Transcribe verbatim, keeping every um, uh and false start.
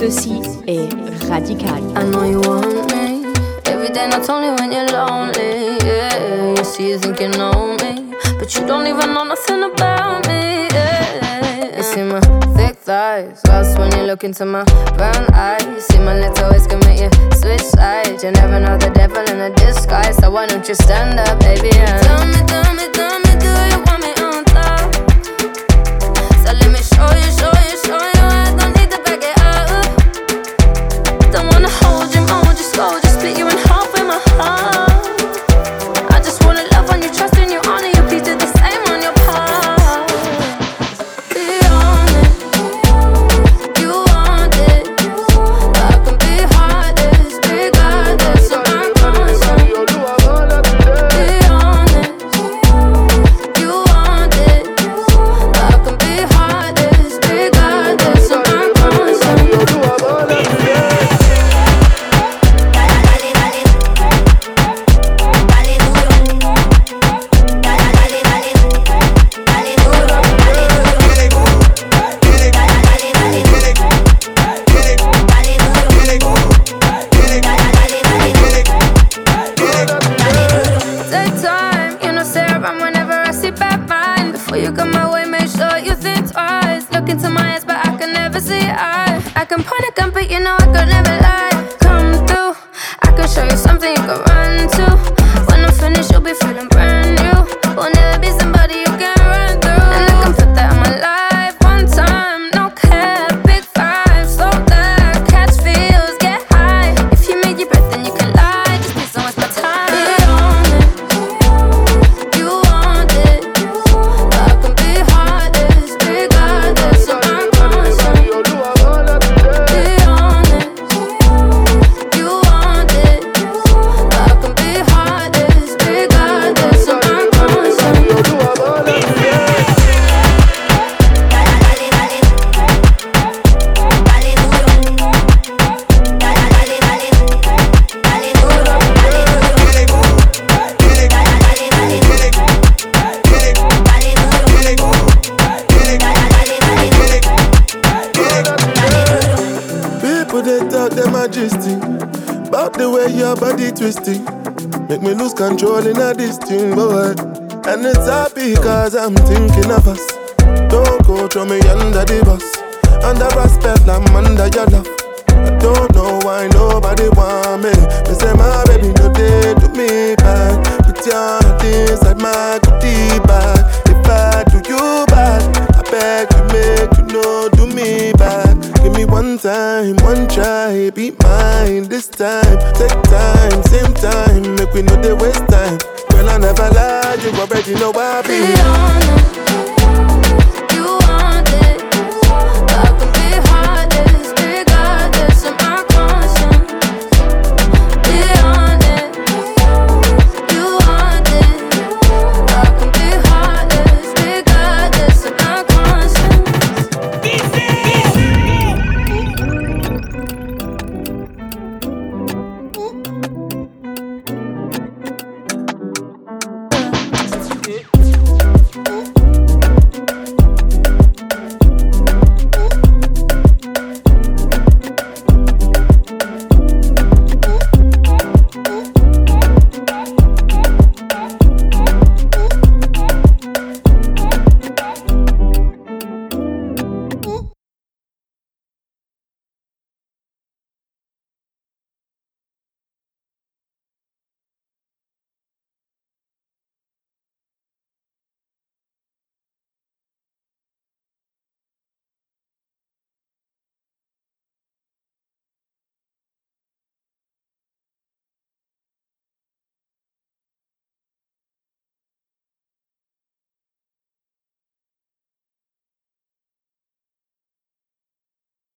Ceci est Radical. I know you want me every day, not only when you're lonely. Yeah, you see, you think you know me, but you don't even know nothing about me. Yeah, you see my thick thighs, lost when you look into my brown eyes. You see my little ways can make you switch sides. You never know the devil in a disguise, so why don't you stand up, baby? And tell me, tell me, tell me, do you want me on top? So let me show you, show you, show you. I don't need to back it up. Don't wanna hold you, mold you slow, just split you in half with my heart. I just wanna love on you, trust in you, honor you, please do the same on your part. Be honest, you want it. I can be heartless, regardless of my conscience. Be honest, you want it. I can be heartless, regardless of my conscience. Take time, you know, stare around whenever I see bad mind. Before you come my way, make sure you think twice. Look into my eyes, but I can never see eye. I can point a gun, but you know I could never lie. Come through, I can show you something you can run to. When I'm finished, you'll be feeling brand new. Will never be somebody you can run through. And I can put that in my life one time, no cap, big five, slow that, catch feels, get high. If you made your breath, then you can lie. Just please don't waste my time. Be honest, you want it. I can be heartless, regardless of my conscience. Be honest, you want it. I can be heartless, regardless of my conscience. People they talk them majesty about the way your body twisting. Make me lose control in a this thing, boy. And it's happy cause I'm thinking of us. Don't go throw me under the bus. Under respect, I'm under your love. I don't know why nobody want me. They say my baby no they do me bad. Put your heart inside my goodie bag. If I do you bad, I beg you make you know do me bad. Give me one time, one try, be mine this time. Take time, same time, make we know they waste time. Girl I never lie, you already know I be. Be honest,